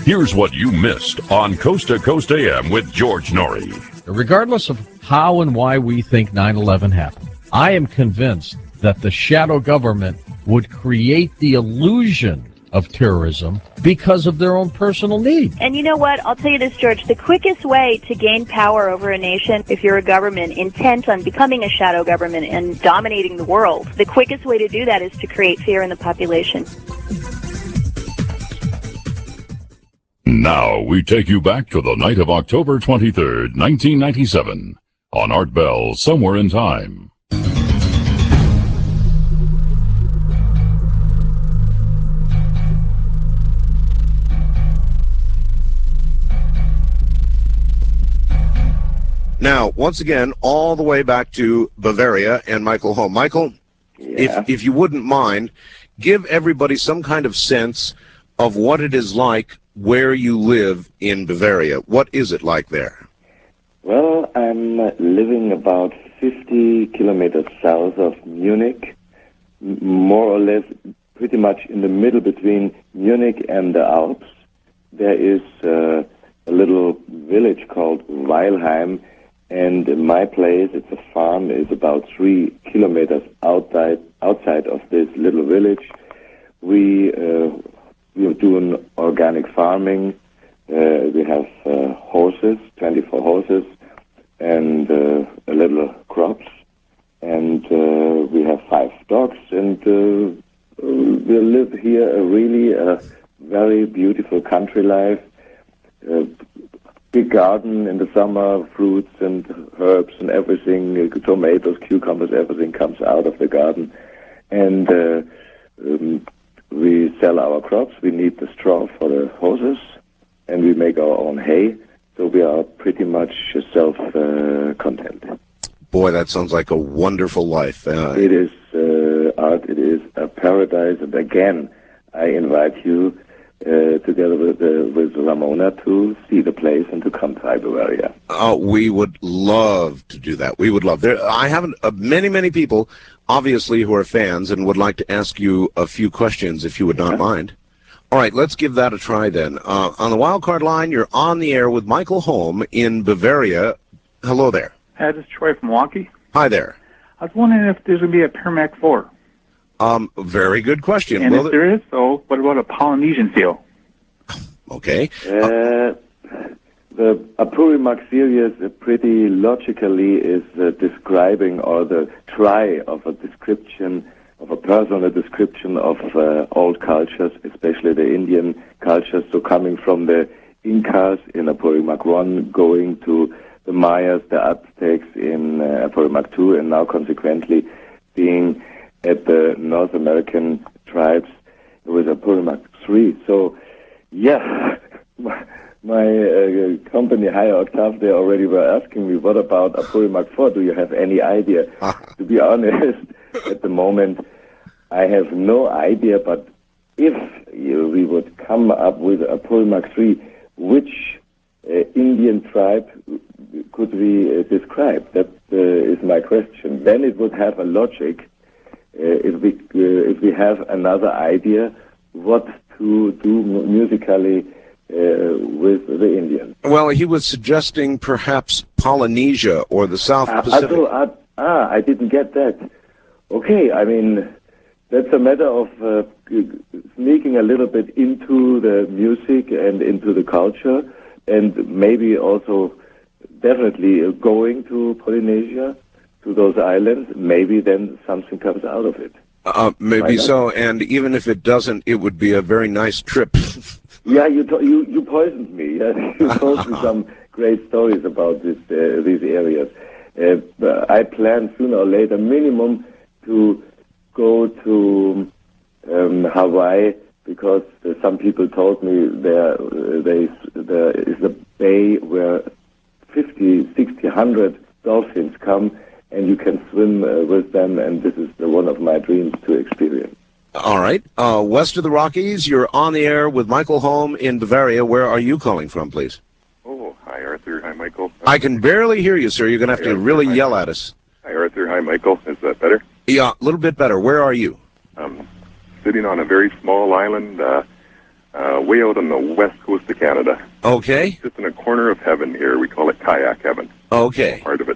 Here's what you missed on Coast to Coast AM with George Norrie. Regardless of how and why we think 9/11 happened, I am convinced that the shadow government would create the illusion of terrorism because of their own personal need. And you know what? I'll tell you this, George. The quickest way to gain power over a nation, if you're a government intent on becoming a shadow government and dominating the world, the quickest way to do that is to create fear in the population. Now we take you back to the night of October 23rd, 1997, on Art Bell, Somewhere in Time. Now, once again, all the way back to Bavaria and Michael Holm. Michael, if you wouldn't mind, give everybody some kind of sense of what it is like where you live in Bavaria. What is it like there? Well, I'm living about 50 kilometers south of Munich, more or less pretty much in the middle between Munich and the Alps. There is a little village called Weilheim, and my place, it's a farm, is about 3 kilometers outside of this little village. We do an organic farming. We have horses, 24 horses, and a little crops. And we have 5 dogs, and we live here really a very beautiful country life. Big garden in the summer, fruits and herbs and everything, tomatoes, cucumbers, everything comes out of the garden. And we sell our crops. We need the straw for the horses, and we make our own hay. So we are pretty much self-content. Boy, that sounds like a wonderful life. It is, Art, it is a paradise. And again, I invite you together with Ramona to see the place and to come to Bavaria. Oh, we would love to do that. We would love. I have many people, obviously, who are fans and would like to ask you a few questions, if you would not mind. All right, let's give that a try then. On the wildcard line, you're on the air with Michael Holm in Bavaria. Hello there. Hi, this is Troy from Milwaukee. Hi there. I was wondering if there's going to be a Paramac 4. Very good question. And if there is, so what about a Polynesian seal? Okay. The Apurimac series pretty logically is describing, or the try of a description, of a personal description of old cultures, especially the Indian cultures. So coming from the Incas in Apurimac 1, going to the Mayas, the Aztecs in Apurimac 2, and now consequently being at the North American tribes with Apurimac 3. So, yeah, my company, High Octave, they already were asking me, what about Apurimac 4? Do you have any idea? To be honest, at the moment, I have no idea, but if we would come up with Apurimac 3, which Indian tribe could we describe? That is my question. Then it would have a logic if we have another idea what to do musically with the Indians. Well, he was suggesting perhaps Polynesia or the South Pacific. I didn't get that. Okay, I mean, that's a matter of sneaking a little bit into the music and into the culture, and maybe also definitely going to Polynesia, to those islands. Maybe then something comes out of it. Maybe so, and even if it doesn't, it would be a very nice trip. Yeah, you poisoned me. Yeah? You told me some great stories about these areas. I plan sooner or later, minimum, to go to Hawaii, because some people told me there is a bay where 50, 60, 100 dolphins come, and you can swim with them, and this is one of my dreams to experience. All right. West of the Rockies, you're on the air with Michael Holm in Bavaria. Where are you calling from, please? Oh, hi, Arthur. Hi, Michael. I can barely hear you, sir. You're going to have to really yell at us. Hi, Arthur. Hi, Michael. Is that better? Yeah, a little bit better. Where are you? Sitting on a very small island way out on the west coast of Canada. Okay. Just in a corner of heaven here. We call it kayak heaven. Okay. Part of it.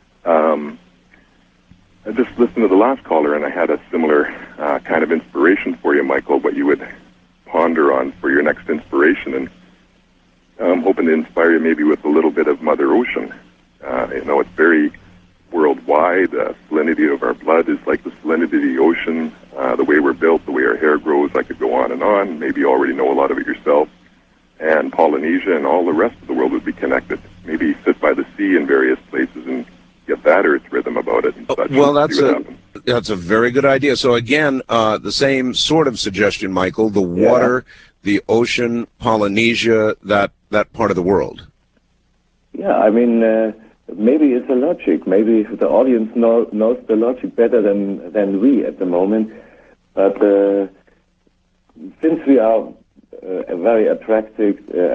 I just listened to the last caller, and I had a similar kind of inspiration for you, Michael, what you would ponder on for your next inspiration. And I'm hoping to inspire you maybe with a little bit of Mother Ocean. It's very worldwide. The salinity of our blood is like the salinity of the ocean. The way we're built, the way our hair grows, I could go on and on. Maybe you already know a lot of it yourself. And Polynesia and all the rest of the world would be connected. Maybe sit by the sea in various places and get that earth rhythm about it. And such, Well, and that's a very good idea. So again, the same sort of suggestion, Michael, the water, the ocean, Polynesia, that part of the world. Yeah, I mean, maybe it's a logic. Maybe the audience knows the logic better than we at the moment. But since we are very attracted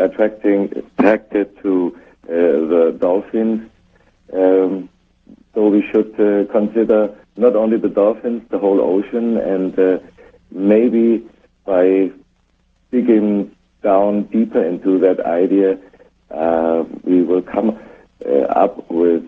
to the dolphins, so we should consider not only the dolphins, the whole ocean, and maybe by digging down deeper into that idea, we will come up with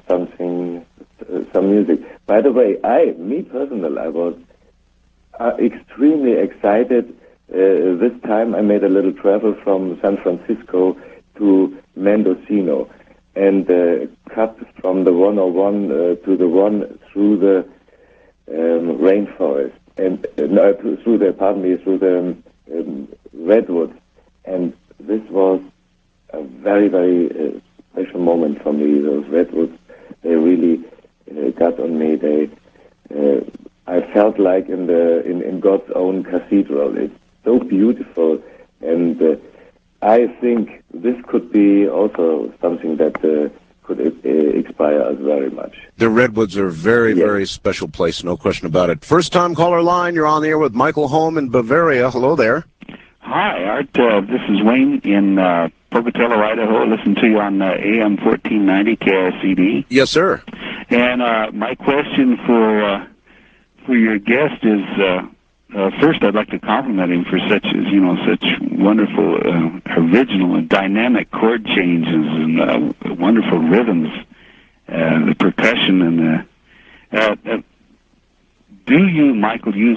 some music. By the way, me personally, I was extremely excited. This time I made a little travel from San Francisco to Mendocino and cut from the 101 to the 1 through the rainforest and through the redwoods. And this was a very, very special moment for me. Those redwoods, they really got on me. I felt like in God's own cathedral. It's so beautiful, and I think this could be also something that could inspire us very much. The Redwoods are a very, very special place, no question about it. First time caller line, you're on the air with Michael Holm in Bavaria. Hello there. Hi, Art. This is Wayne in Pocatello, Idaho. Listen to you on AM 1490 KRCD. Yes, sir. And my question for your guest is, first, I'd like to compliment him for such wonderful, original and dynamic chord changes and wonderful rhythms, the percussion and do you, Michael, use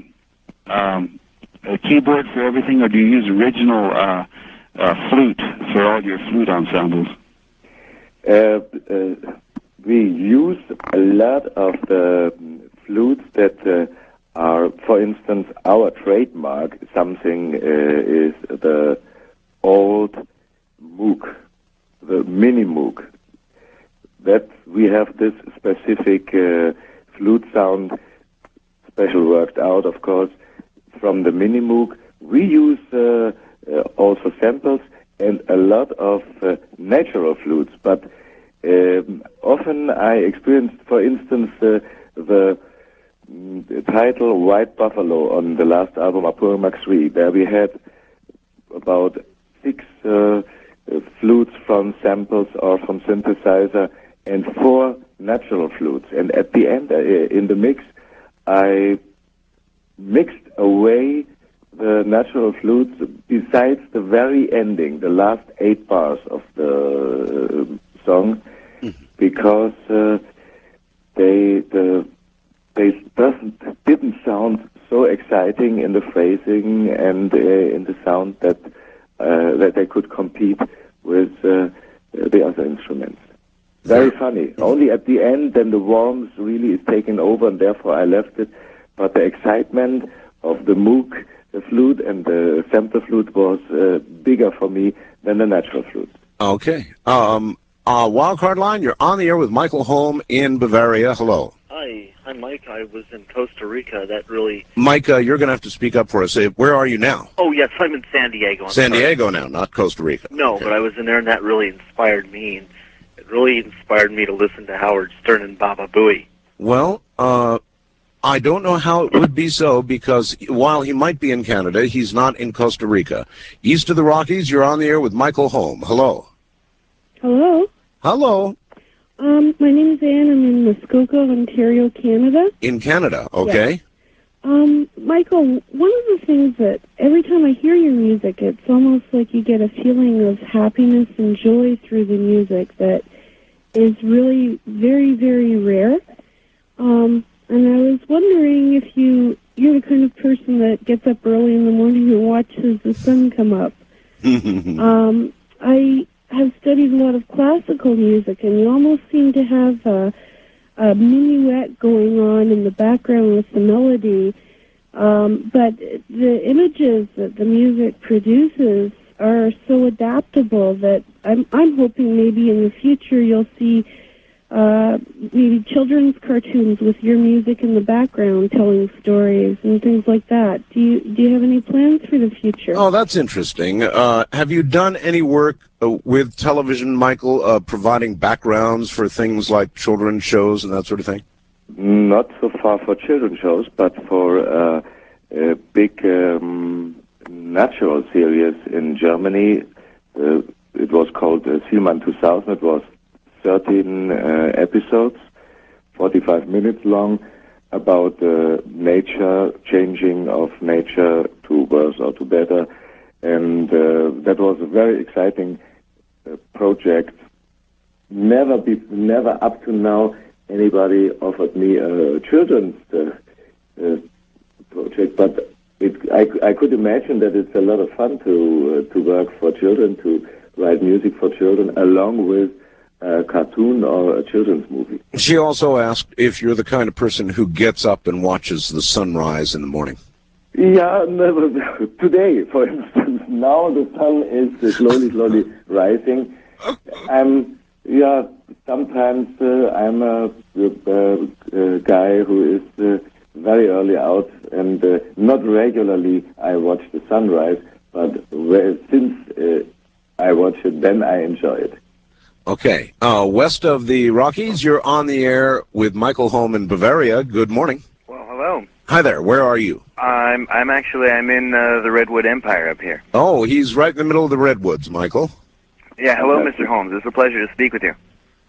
a keyboard for everything, or do you use original flute for all your flute ensembles? We use a lot of the flutes that are, for instance, our trademark. Something is the old Moog, the mini Moog. That we have this specific flute sound, special worked out, of course, from the mini Moog. We use also samples and a lot of natural flutes, but often I experienced, for instance, the title White Buffalo on the last album, Apurimax 3, where we had about 6 flutes from samples or from synthesizer and 4 natural flutes. And at the end, in the mix, I mixed away the natural flutes besides the very ending, the last 8 bars of the song, because they didn't sound so exciting in the phrasing and in the sound that they could compete with the other instruments. Very funny. Only at the end, then the warmth really is taken over, and therefore I left it. But the excitement of the Moog, the flute, and the sample flute was bigger for me than the natural flute. Okay. Wildcard line, you're on the air with Michael Holm in Bavaria. Hello. Hi, Mike. I was in Costa Rica. That really... Mike, you're going to have to speak up for us. Where are you now? Oh, yes, I'm in San Diego. San Diego now, not Costa Rica. No, okay. But I was in there, and that really inspired me. And it really inspired me to listen to Howard Stern and Baba Booey. Well, I don't know how it would be so, because while he might be in Canada, he's not in Costa Rica. East of the Rockies, you're on the air with Michael Holm. Hello. Hello. Hello. My name is Anne. I'm in Muskoka, Ontario, Canada. In Canada, okay. Michael, one of the things that every time I hear your music, it's almost like you get a feeling of happiness and joy through the music that is really very, very rare. And I was wondering if you're the kind of person that gets up early in the morning and watches the sun come up. I have studied a lot of classical music, and you almost seem to have a minuet going on in the background with the melody. But the images that the music produces are so adaptable that I'm hoping maybe in the future you'll see maybe children's cartoons with your music in the background telling stories and things like that. Do you have any plans for the future? Oh, that's interesting. Have you done any work with television, Michael, providing backgrounds for things like children's shows and that sort of thing? Not so far for children's shows, but for a big natural series in Germany. It was called Seelmann 2000. It was 13 episodes, 45 minutes long, about nature, changing of nature to worse or to better. And that was a very exciting project. Never up to now anybody offered me a children's project, but I could imagine that it's a lot of fun to work for children, to write music for children, along with a cartoon or a children's movie. She also asked if you're the kind of person who gets up and watches the sunrise in the morning. Yeah, today, for instance, now the sun is slowly rising. Sometimes I'm a guy who is very early out, and not regularly I watch the sunrise, but since I watch it, then I enjoy it. Okay. West of the Rockies, you're on the air with Michael Holm in Bavaria. Good morning. Well, hello. Hi there. Where are you? I'm in the Redwood Empire up here. Oh, he's right in the middle of the redwoods, Michael. Yeah, hello, Mr. Holmes. It's a pleasure to speak with you.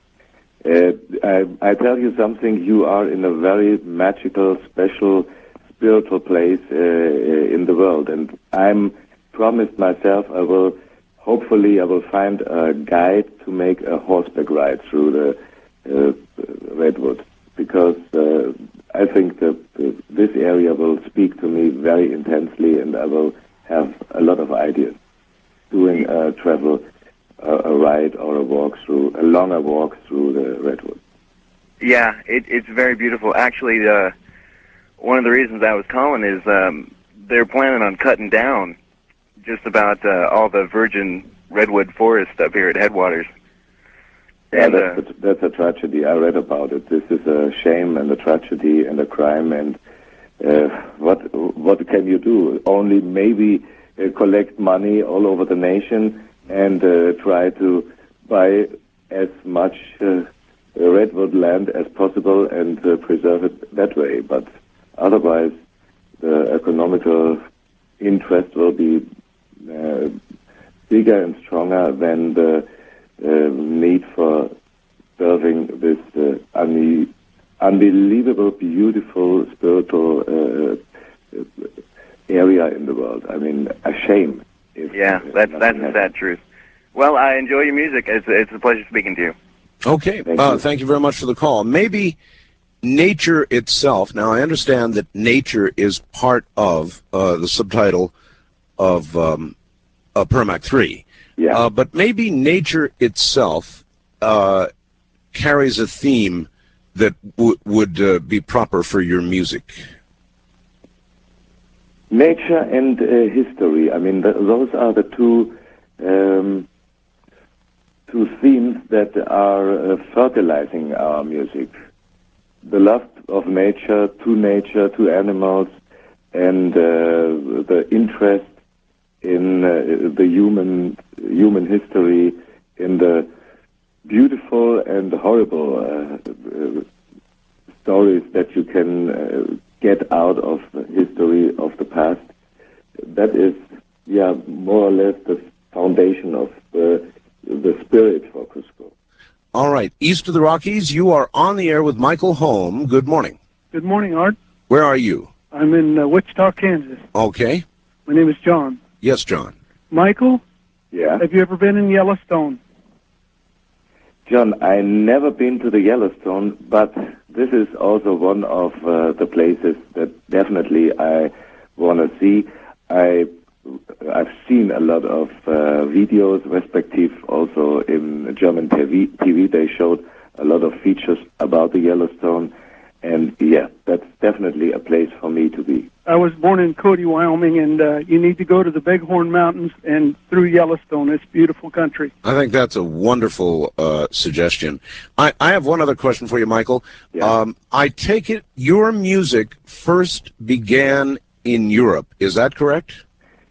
I tell you something, you are in a very magical, special, spiritual place in the world, and I'm promised myself hopefully I will find a guide to make a horseback ride through the redwood, because I think that this area will speak to me very intensely, and I will have a lot of ideas doing travel, a ride or a longer walk through the redwood. Yeah, it's very beautiful. Actually, one of the reasons I was calling is they're planning on cutting down just about all the virgin redwood forest up here at Headwaters. Yeah, that's a tragedy. I read about it. This is a shame and a tragedy and a crime. And what can you do? Only maybe collect money all over the nation and try to buy as much redwood land as possible and preserve it that way. But otherwise, the economical interest will be bigger and stronger than the need for serving this unbelievable, beautiful, spiritual area in the world. I mean, a shame. That's the sad truth. Well, I enjoy your music. It's a pleasure speaking to you. Okay. Thank you very much for the call. Maybe nature itself. Now, I understand that nature is part of the subtitle of Permac 3. Yeah. But maybe nature itself carries a theme that would be proper for your music. Nature and history. I mean, those are the two themes that are fertilizing our music. The love of nature, to animals, and the interest in the human history, in the beautiful and horrible stories that you can get out of the history of the past. That is, more or less the foundation of the spirit for Cusco. All right. East of the Rockies, you are on the air with Michael Holm. Good morning. Good morning, Art. Where are you? I'm in Wichita, Kansas. Okay. My name is John. Yes, John. Michael, Yeah. have you ever been in Yellowstone? John, I never been to the Yellowstone, but this is also one of the places that definitely I want to see. I've seen a lot of videos, respective also in German TV. They showed a lot of features about the Yellowstone, and yeah, that's definitely a place for me to be. I was born in Cody, Wyoming, and you need to go to the Bighorn Mountains and through Yellowstone. It's beautiful country. I think that's a wonderful suggestion. I have one other question for you, Michael. Yeah. I take it your music first began in Europe. Is that correct?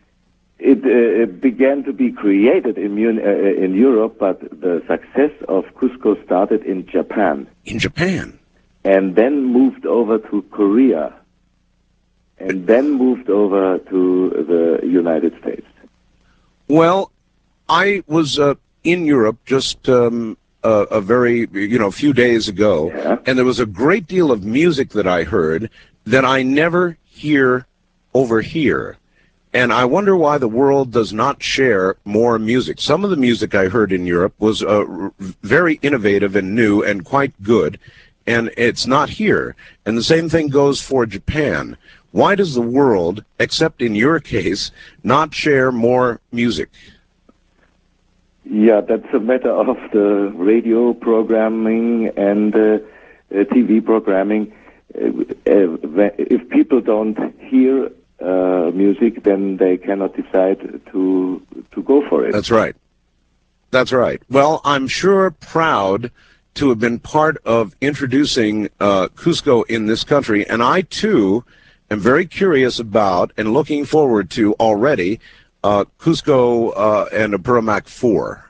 It began to be created in Europe, but the success of Cusco started in Japan. In Japan? And then moved over to Korea. And then moved over to the United States. Well, I was in Europe just a very, few days ago, Yeah. and there was a great deal of music that I heard that I never hear over here. And I wonder why the world does not share more music. Some of the music I heard in Europe was very innovative and new and quite good, and it's not here. And the same thing goes for Japan. Why does the world, except in your case, not share more music? Yeah, that's a matter of the radio programming and TV programming. If people don't hear music, then they cannot decide to go for it. That's right. That's right. Well, I'm sure proud to have been part of introducing Cusco in this country, and I, too, am very curious about and looking forward to already Cusco and Apurimac 4.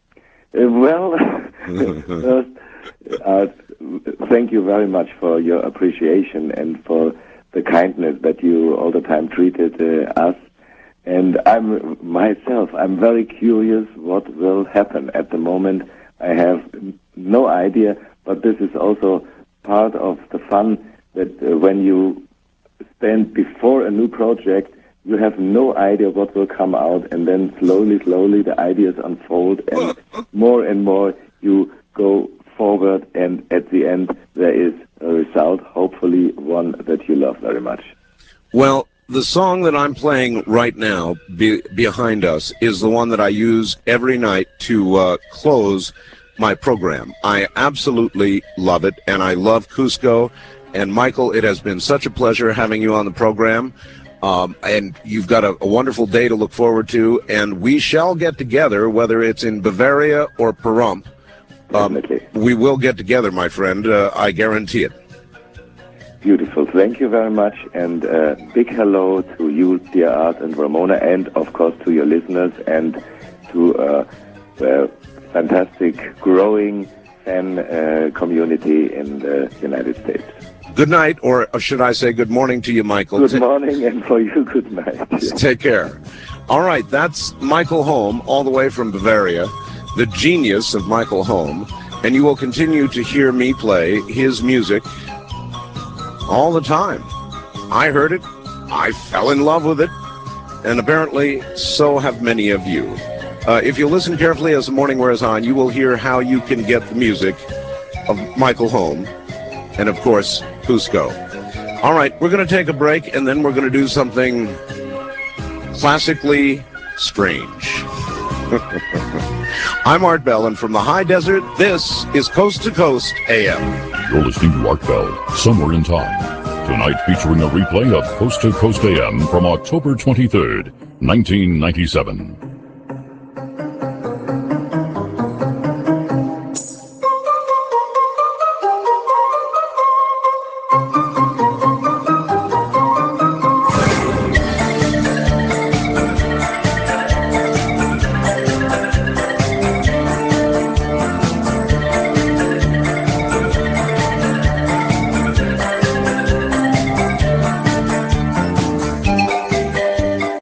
Thank you very much for your appreciation and for the kindness that you all the time treated us. And I'm very curious what will happen. At the moment, I have no idea, but this is also part of the fun that when you stand before a new project, you have no idea what will come out, and then slowly the ideas unfold, and more you go forward, and at the end there is a result, hopefully one that you love very much. Well, the song that I'm playing right now behind us is the one that I use every night to close my program. I absolutely love it, and I love Cusco. And Michael, it has been such a pleasure having you on the program. And you've got a wonderful day to look forward to, and we shall get together, whether it's in Bavaria or Pahrump. We will get together, my friend. I guarantee it. Beautiful. Thank you very much, and big hello to you, dear Art and Ramona, and of course to your listeners, and to the fantastic growing fan community in the United States. Good night, or should I say good morning to you, Michael. Good morning, and for you, good night. Take care. All right, that's Michael Holm, all the way from Bavaria, the genius of Michael Holm, and you will continue to hear me play his music all the time. I heard it, I fell in love with it, and apparently so have many of you. If you listen carefully as the morning wears on, you will hear how you can get the music of Michael Holm, and of course, Cusco. All right, we're going to take a break, and then we're going to do something classically strange. I'm Art Bell, and from the high desert, this is Coast to Coast AM. You're listening to Art Bell, Somewhere in Time. Tonight featuring a replay of Coast to Coast AM from October 23rd, 1997.